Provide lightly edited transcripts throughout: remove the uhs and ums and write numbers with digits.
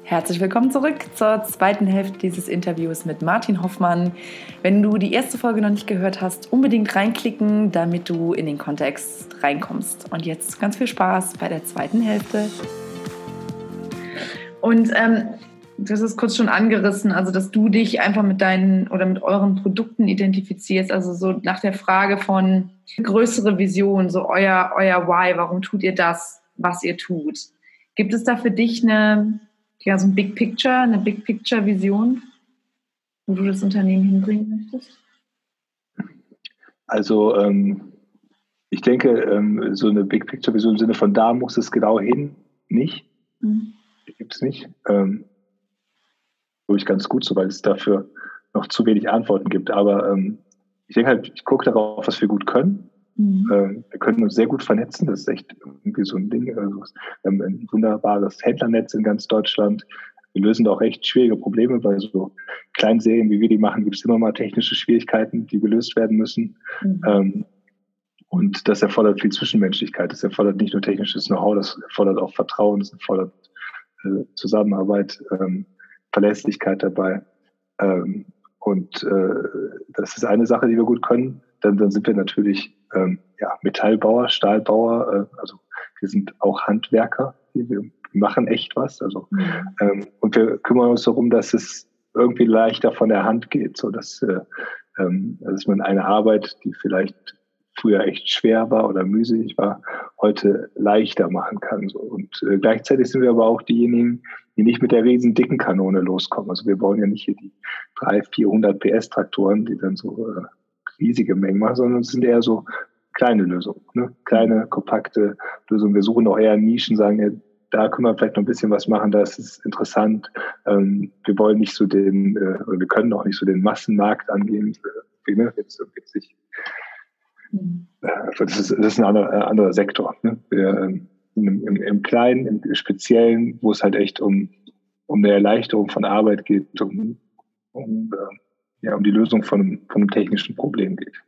Herzlich willkommen zurück zur zweiten Hälfte dieses Interviews mit Martin Hoffmann. Wenn du die erste Folge noch nicht gehört hast, unbedingt reinklicken, damit du in den Kontext reinkommst. Und jetzt ganz viel Spaß bei der zweiten Hälfte. Und du hast es kurz schon angerissen, also dass du dich einfach mit deinen oder mit euren Produkten identifizierst, also so nach der Frage von größere Vision, so euer Why, warum tut ihr das, was ihr tut? Gibt es da für dich so ein eine Big Picture Vision, wo du das Unternehmen hinbringen möchtest? Also ich denke, so eine Big Picture Vision im Sinne von da muss es genau hin, nicht. Gibt es nicht. Glaube ich ganz gut so, weil es dafür noch zu wenig Antworten gibt. Aber ich denke halt, ich gucke darauf, was wir gut können. Wir können uns sehr gut vernetzen, das ist echt irgendwie so ein Ding. Also, wir haben ein wunderbares Händlernetz in ganz Deutschland. Wir lösen da auch echt schwierige Probleme. Bei so kleinen Serien, wie wir die machen, gibt es immer mal technische Schwierigkeiten, die gelöst werden müssen. Und das erfordert viel Zwischenmenschlichkeit. Das erfordert nicht nur technisches Know-how, das erfordert auch Vertrauen, das erfordert Zusammenarbeit, Verlässlichkeit dabei. Und das ist eine Sache, die wir gut können. Dann sind wir natürlich Metallbauer, Stahlbauer, also wir sind auch Handwerker, wir machen echt was. Also, und wir kümmern uns darum, dass es irgendwie leichter von der Hand geht, so dass man eine Arbeit, die vielleicht früher echt schwer war oder mühselig war, heute leichter machen kann. So. Und gleichzeitig sind wir aber auch diejenigen, die nicht mit der riesen dicken Kanone loskommen. Also wir bauen ja nicht hier die 300-400 PS Traktoren, die dann so riesige Mengen machen, sondern es sind eher so kleine Lösungen, ne? Kleine, kompakte Lösungen. Wir suchen auch eher Nischen, sagen, ja, da können wir vielleicht noch ein bisschen was machen, das ist interessant. Wir wollen nicht so oder wir können auch nicht so den Massenmarkt angehen. Das ist ein anderer Sektor. Ne? Wir, im Kleinen, im Speziellen, wo es halt echt um eine Erleichterung von Arbeit geht, um die Lösung von einem technischen Problem geht.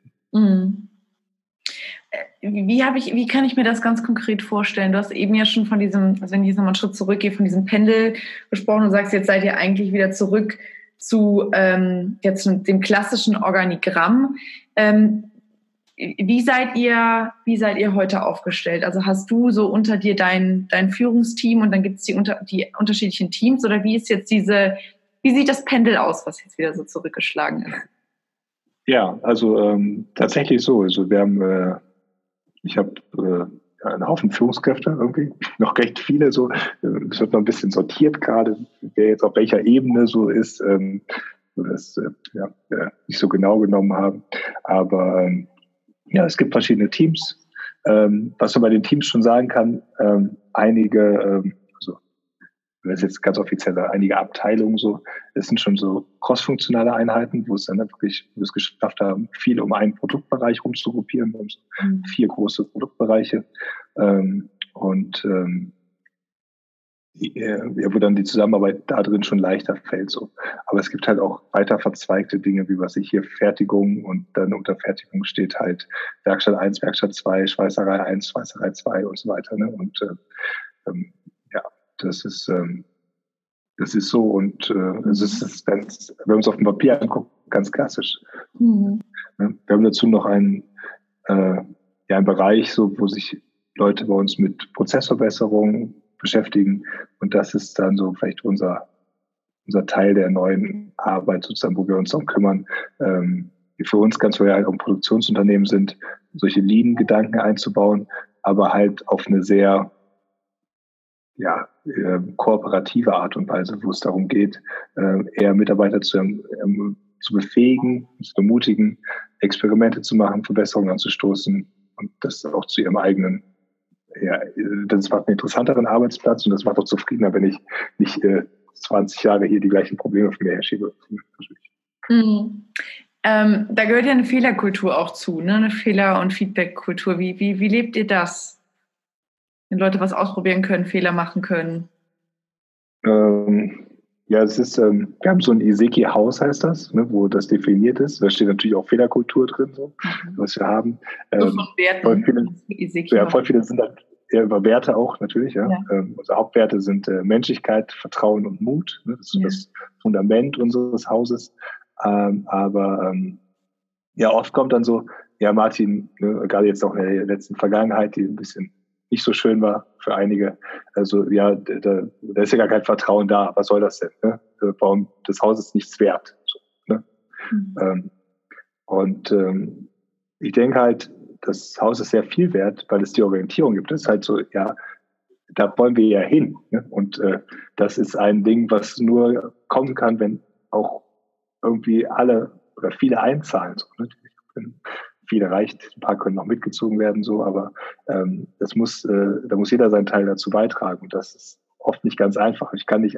Wie kann ich mir das ganz konkret vorstellen? Du hast eben ja schon von diesem, also wenn ich jetzt nochmal einen Schritt zurückgehe, von diesem Pendel gesprochen und sagst, jetzt seid ihr eigentlich wieder zurück zu jetzt dem klassischen Organigramm. Wie seid ihr heute aufgestellt? Also hast du so unter dir dein Führungsteam und dann gibt es die unterschiedlichen Teams, oder wie sieht das Pendel aus, was jetzt wieder so zurückgeschlagen ist? Ja, also tatsächlich so. Also ich habe einen Haufen Führungskräfte irgendwie, noch recht viele so. Es wird noch ein bisschen sortiert gerade, wer jetzt auf welcher Ebene so ist, das nicht so genau genommen haben. Aber es gibt verschiedene Teams. Was man bei den Teams schon sagen kann, einige, das ist jetzt ganz offiziell, einige Abteilungen so, das sind schon so crossfunktionale Einheiten, wo es dann wirklich, wir es geschafft haben, viel um einen Produktbereich rumzugruppieren, um so 4 große Produktbereiche, wo dann die Zusammenarbeit da drin schon leichter fällt, so. Aber es gibt halt auch weiter verzweigte Dinge, wie was ich hier Fertigung, und dann unter Fertigung steht halt Werkstatt 1, Werkstatt 2, Schweißerei 1, Schweißerei 2 und so weiter, ne? Und das ist so, und es ist ganz, wenn wir uns auf dem Papier angucken, ganz klassisch. Wir haben dazu noch einen Bereich, so, wo sich Leute bei uns mit Prozessverbesserungen beschäftigen, und das ist dann so vielleicht unser Teil der neuen Arbeit sozusagen, wo wir uns darum kümmern, die für uns ganz vorher halt auch Produktionsunternehmen sind, solche Lean-Gedanken einzubauen, aber halt auf eine sehr kooperative Art und Weise, wo es darum geht, eher Mitarbeiter zu befähigen, zu ermutigen, Experimente zu machen, Verbesserungen anzustoßen und das auch zu ihrem eigenen, das macht einen interessanteren Arbeitsplatz, und das macht auch zufriedener, wenn ich nicht 20 Jahre hier die gleichen Probleme von mir herschiebe. Da gehört ja eine Fehlerkultur auch zu, ne? Eine Fehler- und Feedback-Kultur. Wie lebt ihr das? Wenn Leute was ausprobieren können, Fehler machen können? Es ist, wir haben so ein Iseki-Haus, heißt das, ne, wo das definiert ist. Da steht natürlich auch Fehlerkultur drin, so, was wir haben. So von Werten. Voll viele sind halt eher über Werte auch natürlich. Ja. Unsere Hauptwerte sind Menschlichkeit, Vertrauen und Mut. Ne? Das ist das Fundament unseres Hauses. Aber oft kommt dann so, ja Martin, ne, gerade jetzt auch in der letzten Vergangenheit, die ein bisschen nicht so schön war für einige. Also ja, da ist ja gar kein Vertrauen da. Was soll das denn? Ne? Warum das Haus ist nichts wert? So, ne? Ich denke halt, das Haus ist sehr viel wert, weil es die Orientierung gibt. Das ist halt so, ja, da wollen wir ja hin. Ne? Und das ist ein Ding, was nur kommen kann, wenn auch irgendwie alle oder viele einzahlen. So, ne? Viele reicht, ein paar können noch mitgezogen werden, so, aber da muss jeder seinen Teil dazu beitragen. Und das ist oft nicht ganz einfach. Ich kann nicht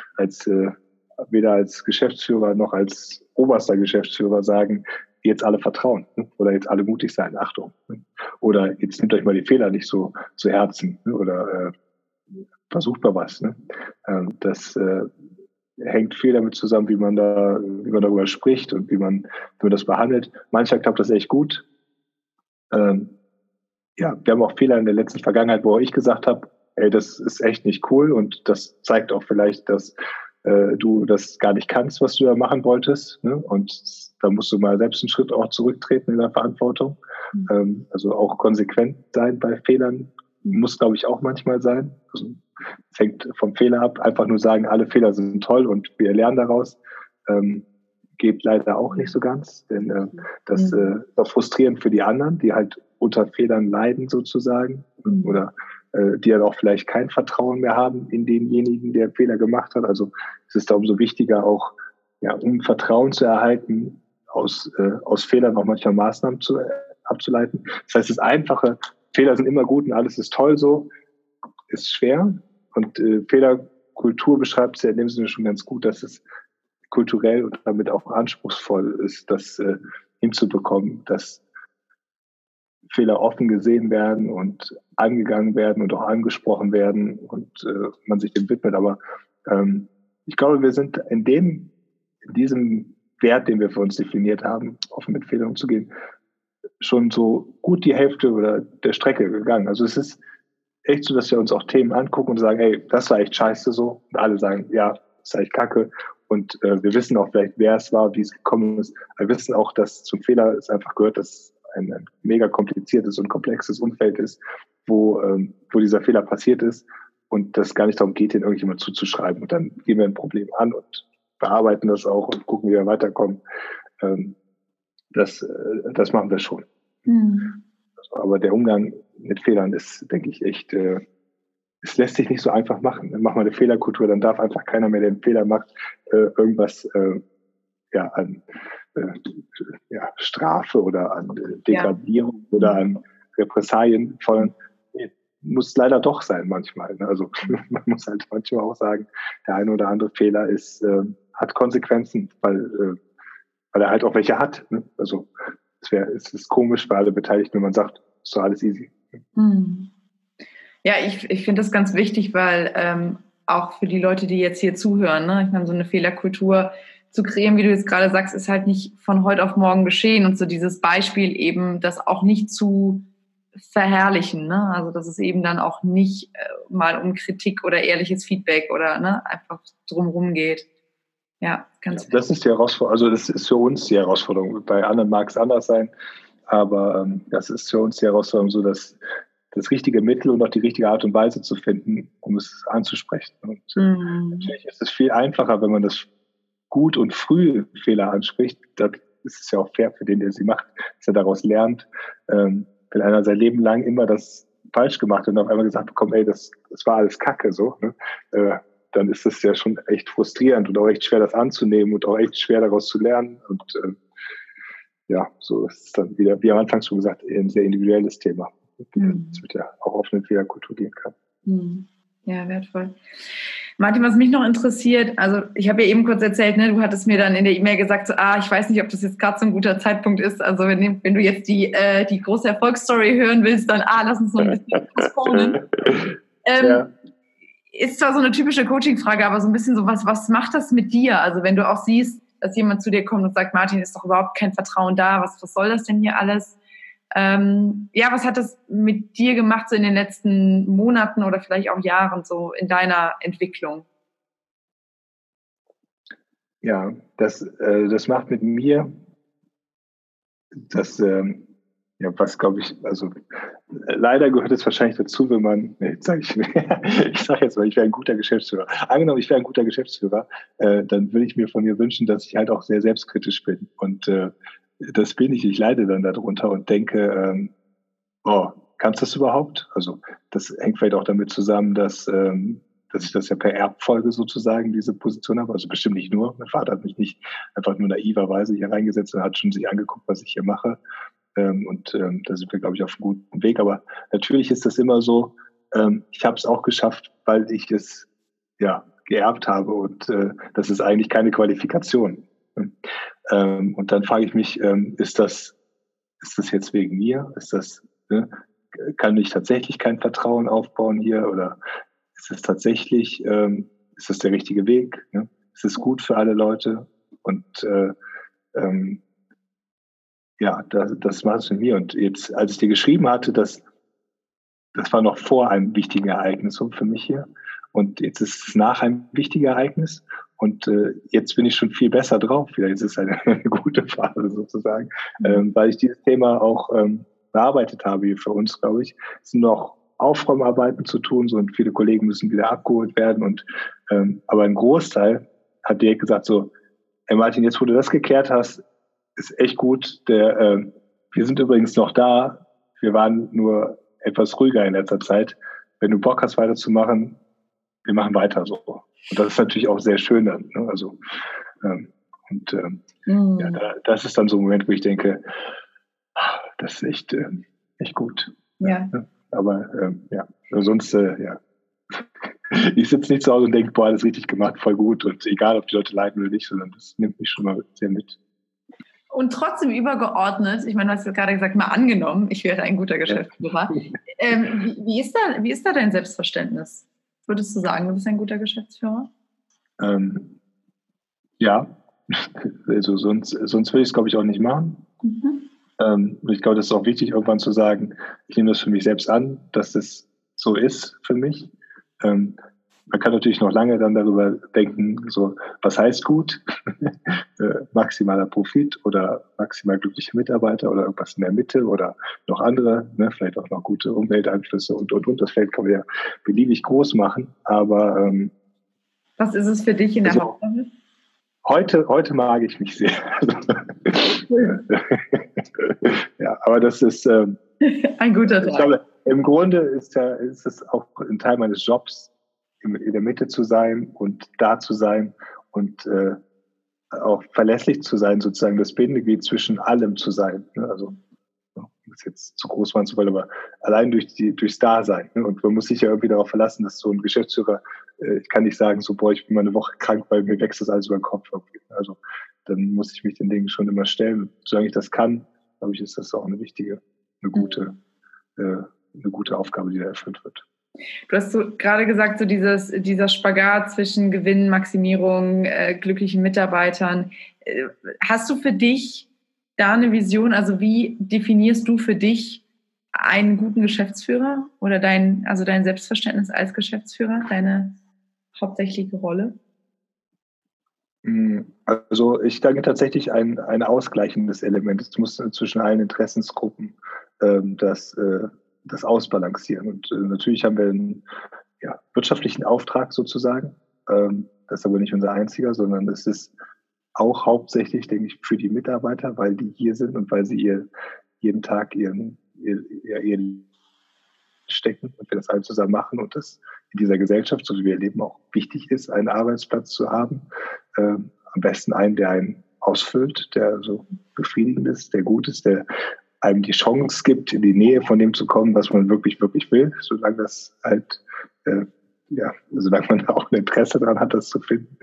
weder als Geschäftsführer noch als oberster Geschäftsführer sagen, jetzt alle vertrauen, ne? Oder jetzt alle mutig sein, Achtung. Ne? Oder jetzt nehmt euch mal die Fehler nicht so zu Herzen, ne? Oder versucht mal was. Ne? Das hängt viel damit zusammen, wie man darüber spricht und wie man das behandelt. Manchmal klappt das echt gut. Wir haben auch Fehler in der letzten Vergangenheit, wo ich gesagt habe, ey, das ist echt nicht cool und das zeigt auch vielleicht, dass du das gar nicht kannst, was du da machen wolltest. Ne? Und da musst du mal selbst einen Schritt auch zurücktreten in der Verantwortung. Also auch konsequent sein bei Fehlern muss, glaube ich, auch manchmal sein. Also, es hängt vom Fehler ab. Einfach nur sagen, alle Fehler sind toll und wir lernen daraus. Geht leider auch nicht so ganz, denn das ist auch frustrierend für die anderen, die halt unter Fehlern leiden sozusagen oder die dann auch vielleicht kein Vertrauen mehr haben in denjenigen, der Fehler gemacht hat. Also es ist da umso wichtiger auch, um Vertrauen zu erhalten, aus Fehlern auch manchmal Maßnahmen abzuleiten. Das heißt, das Einfache, Fehler sind immer gut und alles ist toll so, ist schwer. Und Fehlerkultur beschreibt es ja in dem Sinne schon ganz gut, dass es kulturell und damit auch anspruchsvoll ist, das hinzubekommen, dass Fehler offen gesehen werden und angegangen werden und auch angesprochen werden und man sich dem widmet. Aber ich glaube, wir sind in diesem Wert, den wir für uns definiert haben, offen mit Fehlern umzugehen, schon so gut die Hälfte oder der Strecke gegangen. Also es ist echt so, dass wir uns auch Themen angucken und sagen, hey, das war echt scheiße so. Und alle sagen, ja, das ist echt kacke. Und wir wissen auch vielleicht, wer es war, wie es gekommen ist. Wir wissen auch, dass zum Fehler es einfach gehört, dass ein mega kompliziertes und komplexes Umfeld ist, wo dieser Fehler passiert ist und das gar nicht darum geht, den irgendjemand zuzuschreiben. Und dann gehen wir ein Problem an und bearbeiten das auch und gucken, wie wir weiterkommen. Das machen wir schon. Aber der Umgang mit Fehlern ist, denke ich, echt, es lässt sich nicht so einfach machen. Dann machen wir eine Fehlerkultur, dann darf einfach keiner mehr, der einen Fehler macht, irgendwas an Strafe oder an Degradierung oder an Repressalien fordern. Muss leider doch sein manchmal. Ne? Also man muss halt manchmal auch sagen, der eine oder andere Fehler hat Konsequenzen, weil er halt auch welche hat. Ne? Also es ist komisch für alle Beteiligten, wenn man sagt, ist doch alles easy. Ja, ich finde das ganz wichtig, weil auch für die Leute, die jetzt hier zuhören, ne, ich meine, so eine Fehlerkultur zu kreieren, wie du jetzt gerade sagst, ist halt nicht von heute auf morgen geschehen und so dieses Beispiel eben, das auch nicht zu verherrlichen, ne? Also dass es eben dann auch nicht mal um Kritik oder ehrliches Feedback oder einfach drumherum geht. Ja, ganz das ist die Herausforderung, also das ist für uns die Herausforderung. Bei anderen mag es anders sein, aber das ist für uns die Herausforderung, so dass das richtige Mittel und auch die richtige Art und Weise zu finden, um es anzusprechen. Und natürlich ist es viel einfacher, wenn man das gut und früh Fehler anspricht. Da ist es ja auch fair für den, der sie macht, dass er daraus lernt. Wenn einer sein Leben lang immer das falsch gemacht hat und auf einmal gesagt bekommt, ey, das war alles Kacke, so, ne? Dann ist es ja schon echt frustrierend und auch echt schwer, das anzunehmen und auch echt schwer, daraus zu lernen. Und so ist es dann wieder, wie am Anfang schon gesagt, ein sehr individuelles Thema. Das wird ja auch auf eine Fehlerkultur gehen kann. Ja, wertvoll. Martin, was mich noch interessiert, also ich habe ja eben kurz erzählt, ne, du hattest mir dann in der E-Mail gesagt, so, ich weiß nicht, ob das jetzt gerade so ein guter Zeitpunkt ist, also wenn du jetzt die große Erfolgsstory hören willst, dann lass uns noch ein bisschen postponen. Ist zwar so eine typische Coaching-Frage, aber so ein bisschen so, was macht das mit dir? Also wenn du auch siehst, dass jemand zu dir kommt und sagt, Martin, ist doch überhaupt kein Vertrauen da, was soll das denn hier alles? Ja, was hat das mit dir gemacht so in den letzten Monaten oder vielleicht auch Jahren so in deiner Entwicklung? Ja, das macht mit mir das, ja, was glaube ich, also leider gehört es wahrscheinlich dazu, wenn man, nee, jetzt sag ich, ich sage jetzt mal, ich wäre ein guter Geschäftsführer. Angenommen, ich wäre ein guter Geschäftsführer, dann würde ich mir von mir wünschen, dass ich halt auch sehr selbstkritisch bin. Und das bin ich. Ich leide dann darunter und denke, oh, kannst du das überhaupt? Also das hängt vielleicht auch damit zusammen, dass ich das ja per Erbfolge sozusagen diese Position habe. Also bestimmt nicht nur. Mein Vater hat mich nicht einfach nur naiverweise hier reingesetzt und hat schon sich angeguckt, was ich hier mache. Da sind wir, glaube ich, auf einem guten Weg. Aber natürlich ist das immer so, ich habe es auch geschafft, weil ich es ja geerbt habe und das ist eigentlich keine Qualifikation. Und dann frage ich mich, ist das jetzt wegen mir? Ne, kann ich tatsächlich kein Vertrauen aufbauen hier oder ist es tatsächlich, ist das der richtige Weg? Ne? Ist es gut für alle Leute? Und ähm, ja, das war es mit mir. Und jetzt, als ich dir geschrieben hatte, das war noch vor einem wichtigen Ereignis so für mich hier. Und jetzt ist es nach einem wichtigen Ereignis. Und jetzt bin ich schon viel besser drauf. Vielleicht ist es eine gute Phase sozusagen, weil ich dieses Thema auch bearbeitet habe hier für uns, glaube ich. Es sind noch Aufräumarbeiten zu tun, so, und viele Kollegen müssen wieder abgeholt werden. Aber ein Großteil hat direkt gesagt so, hey Martin, jetzt wo du das geklärt hast, ist echt gut. Wir sind übrigens noch da. Wir waren nur etwas ruhiger in letzter Zeit. Wenn du Bock hast, weiterzumachen, wir machen weiter so. Und das ist natürlich auch sehr schön dann. Ne? Also, ja, das ist dann so ein Moment, wo ich denke, das ist echt gut. Ja. Aber ja, sonst, ja. Ich sitze nicht zu Hause und denke, boah, das ist richtig gemacht, voll gut. Und egal, ob die Leute leiden oder nicht, sondern das nimmt mich schon mal sehr mit. Und trotzdem übergeordnet, ich meine, du hast ja gerade gesagt, mal angenommen, ich wäre ein guter Geschäftsführer. Ja. Wie ist da dein Selbstverständnis? Würdest du sagen, du bist ein guter Geschäftsführer? Ja, also sonst würde ich es, glaube ich, auch nicht machen. Ich glaube, das ist auch wichtig, irgendwann zu sagen, ich nehme das für mich selbst an, dass das so ist für mich. Man kann natürlich noch lange dann darüber denken, so, was heißt gut? Maximaler Profit oder maximal glückliche Mitarbeiter oder irgendwas in der Mitte oder noch andere, ne, vielleicht auch noch gute Umwelteinflüsse und. Das Feld kann man ja beliebig groß machen, aber was ist es für dich in der Hauptsache? Heute mag ich mich sehr. Ja, aber das ist ein guter Tag. Ich glaube, im Grunde ist es auch ein Teil meines Jobs, in der Mitte zu sein und da zu sein und auch verlässlich zu sein, sozusagen das Bindeglied zwischen allem zu sein. Ne? Also das ist jetzt zu groß machen zu wollen, aber allein durchs Dasein. Ne? Und man muss sich ja irgendwie darauf verlassen, dass so ein Geschäftsführer, ich kann nicht sagen, so, boah, ich bin mal eine Woche krank, weil mir wächst das alles über den Kopf. Irgendwie. Also dann muss ich mich den Dingen schon immer stellen. Solange ich das kann, glaube ich, ist das auch eine gute Aufgabe, die da erfüllt wird. Du hast so gerade gesagt, so dieser Spagat zwischen Gewinnmaximierung, glücklichen Mitarbeitern. Hast du für dich da eine Vision? Also wie definierst du für dich einen guten Geschäftsführer oder dein Selbstverständnis als Geschäftsführer, deine hauptsächliche Rolle? Also ich denke tatsächlich ein ausgleichendes Element. Es muss zwischen allen Interessensgruppen das ausbalancieren. Und natürlich haben wir einen wirtschaftlichen Auftrag sozusagen. Das ist aber nicht unser einziger, sondern es ist auch hauptsächlich, denke ich, für die Mitarbeiter, weil die hier sind und weil sie jeden Tag ihren stecken und wir das alle zusammen machen und das in dieser Gesellschaft, so wie wir leben, auch wichtig ist, einen Arbeitsplatz zu haben. Am besten einen, der einen ausfüllt, der so befriedigend ist, der gut ist, der einem die Chance gibt, in die Nähe von dem zu kommen, was man wirklich, wirklich will, solange das halt, solange man da auch ein Interesse daran hat, das zu finden.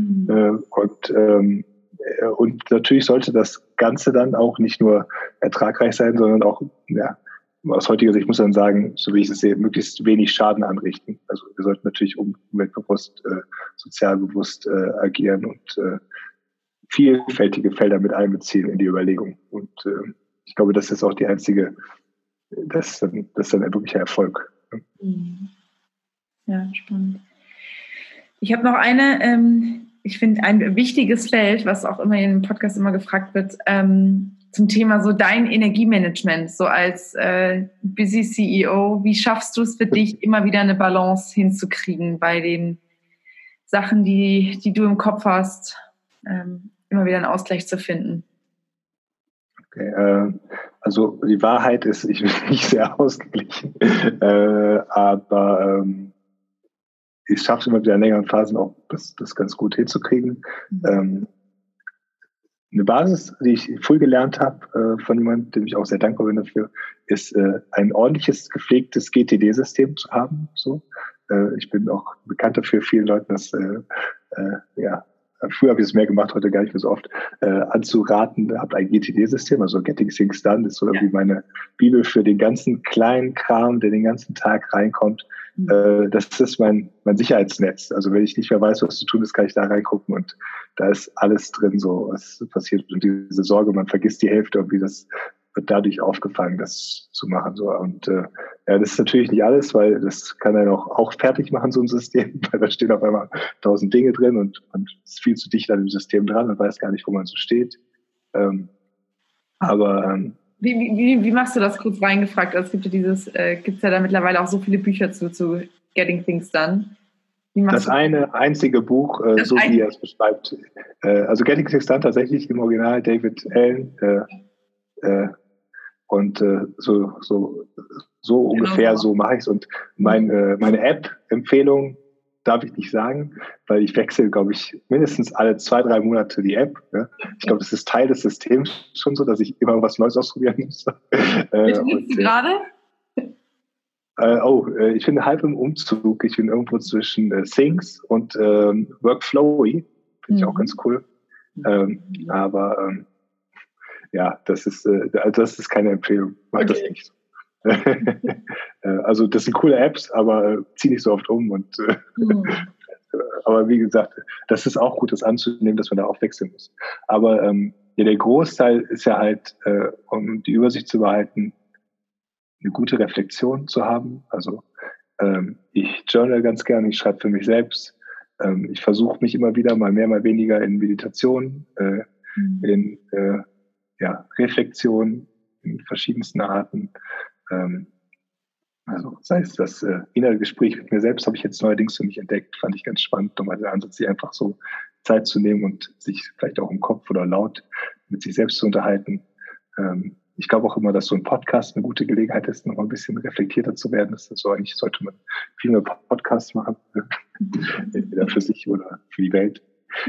Und natürlich sollte das Ganze dann auch nicht nur ertragreich sein, sondern auch, aus heutiger Sicht muss man sagen, so wie ich es sehe, möglichst wenig Schaden anrichten. Also wir sollten natürlich umweltbewusst, sozial bewusst vielfältige Felder mit einbeziehen in die Überlegung. Und Ich glaube, das ist auch die einzige, das ist dann ein wirklicher Erfolg. Ja, spannend. Ich habe noch ich finde, ein wichtiges Feld, was auch immer in dem Podcast immer gefragt wird, zum Thema so dein Energiemanagement, so als busy CEO. Wie schaffst du es für dich, immer wieder eine Balance hinzukriegen bei den Sachen, die du im Kopf hast, immer wieder einen Ausgleich zu finden? Okay, also die Wahrheit ist, ich bin nicht sehr ausgeglichen, aber ich schaffe es immer wieder in längeren Phasen auch, das ganz gut hinzukriegen. Eine Basis, die ich früh gelernt habe von jemandem, dem ich auch sehr dankbar bin dafür, ist ein ordentliches, gepflegtes GTD-System zu haben. So, ich bin auch bekannt dafür, vielen Leuten das, früher habe ich es mehr gemacht, heute gar nicht mehr so oft, anzuraten, habt ein GTD-System, also Getting Things Done, das ist so irgendwie meine Bibel für den ganzen kleinen Kram, der den ganzen Tag reinkommt. Das ist mein Sicherheitsnetz. Also wenn ich nicht mehr weiß, was zu tun ist, kann ich da reingucken und da ist alles drin, so was passiert. Und diese Sorge, man vergisst die Hälfte, irgendwie, das wird dadurch aufgefangen, das zu machen. So. Und das ist natürlich nicht alles, weil das kann er auch fertig machen, so ein System, weil da stehen auf einmal 1000 Dinge drin und man ist viel zu dicht an dem System dran und weiß gar nicht, wo man so steht. Wie machst du das, kurz reingefragt? Also es gibt gibt's ja da mittlerweile auch so viele Bücher zu Getting Things Done. Das eine einzige Buch, so wie er es beschreibt. Also Getting Things Done tatsächlich im Original David Allen. So ungefähr so mache ich es. Und meine App-Empfehlung darf ich nicht sagen, weil ich wechsle, glaube ich, mindestens alle 2-3 Monate die App. Ja. Ich glaube, das ist Teil des Systems schon so, dass ich immer was Neues ausprobieren muss. Wie nutzt du gerade? Ich bin halb im Umzug. Ich bin irgendwo zwischen Things und Workflowy. Finde ich auch ganz cool. Das ist keine Empfehlung. Mach das nicht so. Also das sind coole Apps, aber zieh nicht so oft um. Aber wie gesagt, das ist auch gut, das anzunehmen, dass man da auch wechseln muss. Aber der Großteil ist ja halt, um die Übersicht zu behalten, eine gute Reflexion zu haben. Also ich journal ganz gerne, ich schreibe für mich selbst. Ich versuche mich immer wieder, mal mehr, mal weniger in Meditation, in Reflexion in verschiedensten Arten. Also sei es das innere Gespräch mit mir selbst, habe ich jetzt neuerdings für mich entdeckt, fand ich ganz spannend, nochmal den Ansatz, sich einfach so Zeit zu nehmen und sich vielleicht auch im Kopf oder laut mit sich selbst zu unterhalten. Ich glaube auch immer, dass so ein Podcast eine gute Gelegenheit ist, noch ein bisschen reflektierter zu werden. Das ist so, eigentlich sollte man viel mehr Podcasts machen, entweder für sich oder für die Welt.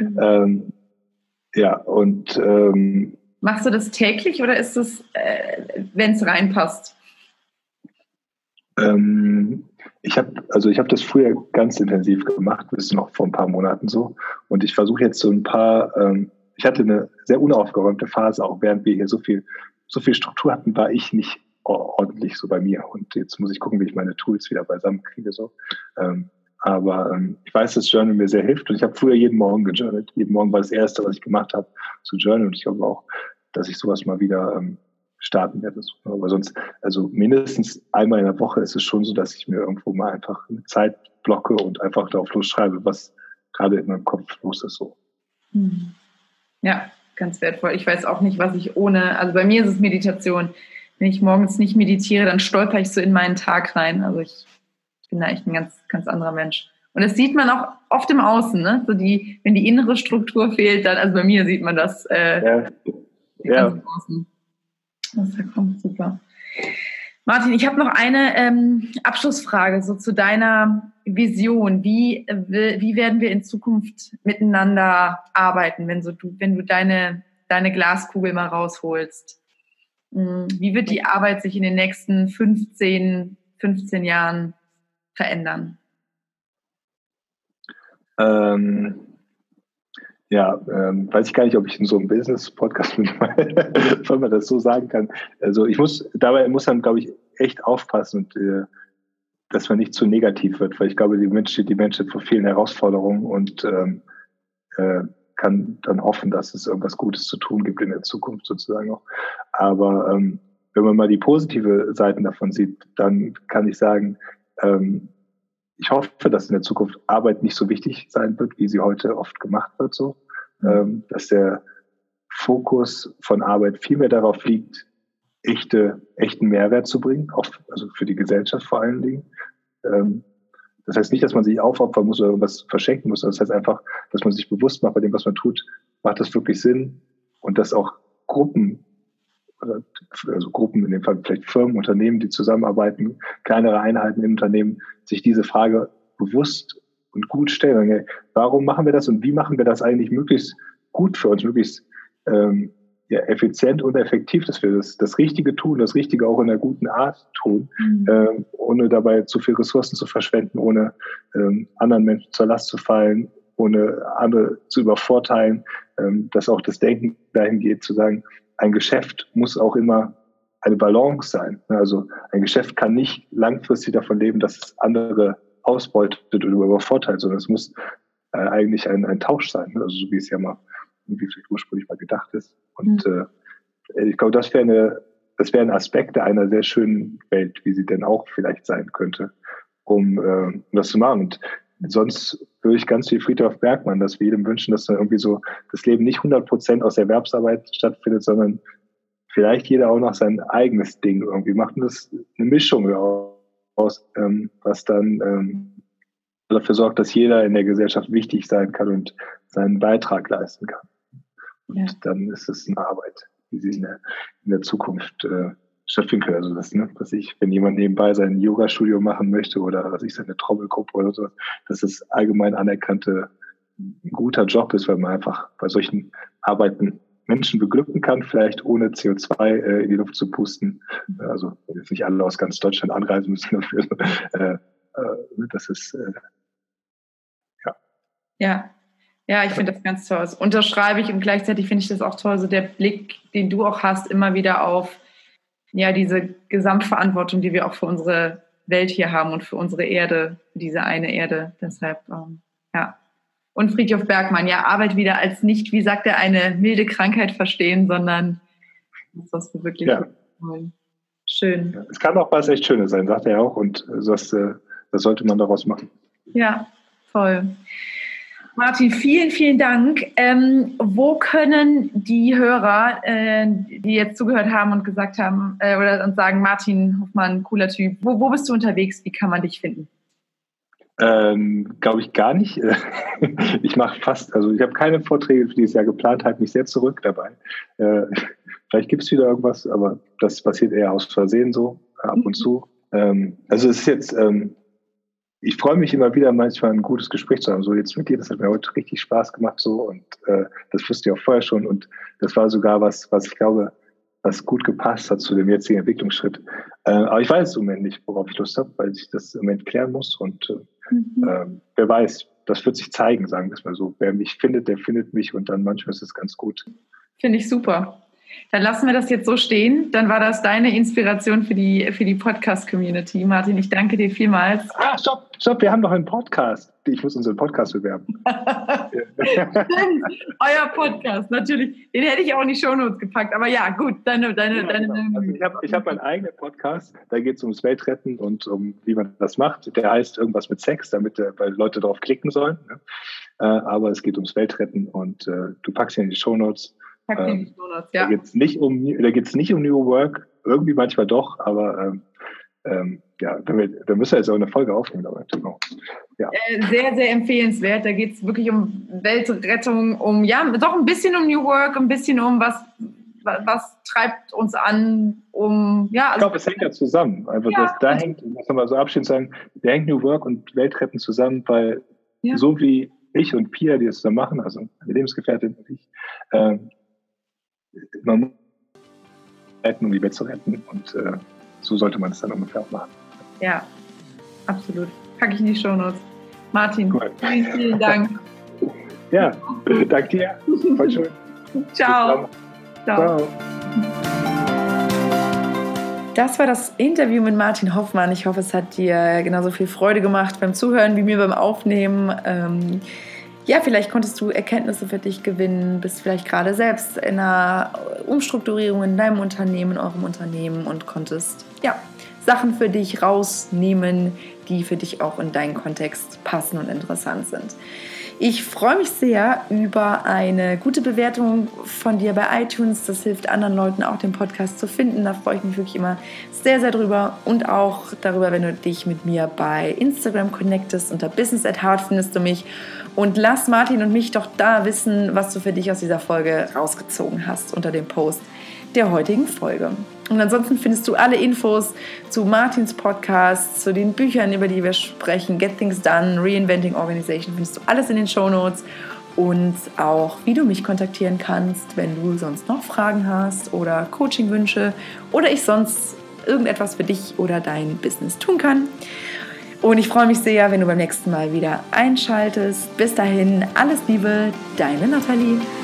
Machst du das täglich oder ist es, wenn es reinpasst? Ich habe das früher ganz intensiv gemacht, bis noch vor ein paar Monaten so. Und ich versuche jetzt so ein paar, ich hatte eine sehr unaufgeräumte Phase, auch während wir hier so viel Struktur hatten, war ich nicht ordentlich so bei mir. Und jetzt muss ich gucken, wie ich meine Tools wieder beisammen kriege. So. Ich weiß, dass Journal mir sehr hilft. Und ich habe früher jeden Morgen gejournalt. Jeden Morgen war das Erste, was ich gemacht habe, zu journalen. Und ich glaube auch, dass ich sowas mal wieder starten werde. Aber sonst, also mindestens einmal in der Woche ist es schon so, dass ich mir irgendwo mal einfach eine Zeit blocke und einfach darauf losschreibe, was gerade in meinem Kopf los ist. So. Ja, ganz wertvoll. Ich weiß auch nicht, was ich also bei mir ist es Meditation. Wenn ich morgens nicht meditiere, dann stolper ich so in meinen Tag rein. Also ich bin da echt ein ganz, ganz anderer Mensch. Und das sieht man auch oft im Außen, ne? So wenn die innere Struktur fehlt, dann, also bei mir sieht man das ganz im Außen. Das ist ja super. Martin, ich habe noch eine Abschlussfrage so zu deiner Vision. Wie werden wir in Zukunft miteinander arbeiten, wenn du deine Glaskugel mal rausholst? Wie wird die Arbeit sich in den nächsten 15 Jahren verändern? Weiß ich gar nicht, ob ich in so einem Business-Podcast bin, wenn man das so sagen kann. Also dabei muss man, glaube ich, echt aufpassen und dass man nicht zu negativ wird, weil ich glaube, die Menschheit vor vielen Herausforderungen und kann dann hoffen, dass es irgendwas Gutes zu tun gibt in der Zukunft sozusagen auch. Aber wenn man mal die positive Seiten davon sieht, dann kann ich sagen, ich hoffe, dass in der Zukunft Arbeit nicht so wichtig sein wird, wie sie heute oft gemacht wird, so. Dass der Fokus von Arbeit viel mehr darauf liegt, echten Mehrwert zu bringen, auch, also für die Gesellschaft vor allen Dingen. Das heißt nicht, dass man sich aufopfern muss oder irgendwas verschenken muss. Das heißt einfach, dass man sich bewusst macht, bei dem, was man tut, macht das wirklich Sinn, und dass auch Gruppen, in dem Fall vielleicht Firmen, Unternehmen, die zusammenarbeiten, kleinere Einheiten im Unternehmen, sich diese Frage bewusst und gut stellen. Warum machen wir das und wie machen wir das eigentlich möglichst gut für uns, möglichst effizient und effektiv, dass wir das Richtige tun, das Richtige auch in einer guten Art tun, ohne dabei zu viel Ressourcen zu verschwenden, ohne anderen Menschen zur Last zu fallen, ohne andere zu übervorteilen, dass auch das Denken dahin geht, zu sagen, ein Geschäft muss auch immer eine Balance sein. Also ein Geschäft kann nicht langfristig davon leben, dass es andere ausbeutet oder übervorteilt, sondern es muss eigentlich ein Tausch sein, also so wie es ja mal irgendwie ursprünglich mal gedacht ist. Und ich glaube, das wäre ein Aspekt einer sehr schönen Welt, wie sie denn auch vielleicht sein könnte, um das zu machen. Und sonst würde ich ganz viel Friedhof Bergmann, dass wir jedem wünschen, dass dann irgendwie so das Leben nicht 100% aus der Erwerbsarbeit stattfindet, sondern vielleicht jeder auch noch sein eigenes Ding irgendwie macht. Und das eine Mischung aus, was dann dafür sorgt, dass jeder in der Gesellschaft wichtig sein kann und seinen Beitrag leisten kann. Und dann ist es eine Arbeit, wie sie in der Zukunft stattfinden kann. Also wenn jemand nebenbei sein Yoga-Studio machen möchte oder seine Trommelgruppe oder so, dass es allgemein anerkannte ein guter Job ist, weil man einfach bei solchen Arbeiten Menschen beglücken kann, vielleicht ohne CO2 in die Luft zu pusten. Also jetzt nicht alle aus ganz Deutschland anreisen müssen dafür. Das ist Ja, ich finde das ganz toll. Das unterschreibe ich, und gleichzeitig finde ich das auch toll, so der Blick, den du auch hast, immer wieder auf diese Gesamtverantwortung, die wir auch für unsere Welt hier haben und für unsere Erde, für diese eine Erde. Deshalb, Und Friedhof Bergmann, Arbeit wieder als nicht, wie sagt er, eine milde Krankheit verstehen, sondern das, was wir wirklich wollen. Schön. Ja, es kann auch was echt Schönes sein, sagt er auch, und das sollte man daraus machen. Ja, toll. Martin, vielen, vielen Dank. Wo können die Hörer, die jetzt zugehört haben und gesagt haben und sagen, Martin Hoffmann, cooler Typ, wo bist du unterwegs? Wie kann man dich finden? Glaube ich gar nicht. Ich mache ich habe keine Vorträge für dieses Jahr geplant, halte mich sehr zurück dabei. Vielleicht gibt es wieder irgendwas, aber das passiert eher aus Versehen so, ab und zu. Also es ist jetzt, ich freue mich immer wieder, manchmal ein gutes Gespräch zu haben. So jetzt mit dir, das hat mir heute richtig Spaß gemacht so, und das wusste ich auch vorher schon, und das war sogar was ich glaube, was gut gepasst hat zu dem jetzigen Entwicklungsschritt. Aber ich weiß im Moment nicht, worauf ich Lust habe, weil ich das im Moment klären muss, und wer weiß, das wird sich zeigen, sagen wir es mal so. Wer mich findet, der findet mich, und dann manchmal ist es ganz gut. Finde ich super. Dann lassen wir das jetzt so stehen. Dann war das deine Inspiration für die Podcast-Community. Martin, ich danke dir vielmals. Stopp, wir haben noch einen Podcast. Ich muss unseren Podcast bewerben. Euer Podcast, natürlich. Den hätte ich auch in die Shownotes gepackt. Aber ja, gut, deine. Also ich habe meinen eigenen Podcast. Da geht es ums Weltretten und um, wie man das macht. Der heißt irgendwas mit Sex, weil Leute darauf klicken sollen. Ne? Aber es geht ums Weltretten, und du packst ihn in die Shownotes. Da geht es nicht um New Work, irgendwie manchmal doch, aber da müssen wir jetzt auch eine Folge aufnehmen. Aber, genau. Sehr, sehr empfehlenswert. Da geht es wirklich um Weltrettung, doch ein bisschen um New Work, ein bisschen um was treibt uns an, ich glaube, es hängt ja zusammen. Da hängt, muss man mal so abschließend sagen, da hängt New Work und Weltretten zusammen, weil so wie ich und Pia, die das zusammen machen, also meine Lebensgefährtin und ich, man muss retten, um die Welt zu retten, und so sollte man es dann ungefähr auch machen. Ja, absolut. Packe ich in die Shownotes. Martin, vielen, vielen Dank. Ja, danke dir. Voll schön. Ciao. Das war das Interview mit Martin Hoffmann. Ich hoffe, es hat dir genauso viel Freude gemacht beim Zuhören wie mir beim Aufnehmen. Ja, vielleicht konntest du Erkenntnisse für dich gewinnen, bist vielleicht gerade selbst in einer Umstrukturierung in deinem Unternehmen, in eurem Unternehmen und konntest Sachen für dich rausnehmen, die für dich auch in deinen Kontext passen und interessant sind. Ich freue mich sehr über eine gute Bewertung von dir bei iTunes. Das hilft anderen Leuten auch, den Podcast zu finden. Da freue ich mich wirklich immer sehr, sehr drüber. Und auch darüber, wenn du dich mit mir bei Instagram connectest. Unter Business@Heart findest du mich. Und lass Martin und mich doch da wissen, was du für dich aus dieser Folge rausgezogen hast unter dem Post der heutigen Folge. Und ansonsten findest du alle Infos zu Martins Podcast, zu den Büchern, über die wir sprechen, Get Things Done, Reinventing Organization, findest du alles in den Shownotes und auch, wie du mich kontaktieren kannst, wenn du sonst noch Fragen hast oder Coachingwünsche oder ich sonst irgendetwas für dich oder dein Business tun kann. Und ich freue mich sehr, wenn du beim nächsten Mal wieder einschaltest. Bis dahin, alles Liebe, deine Nathalie.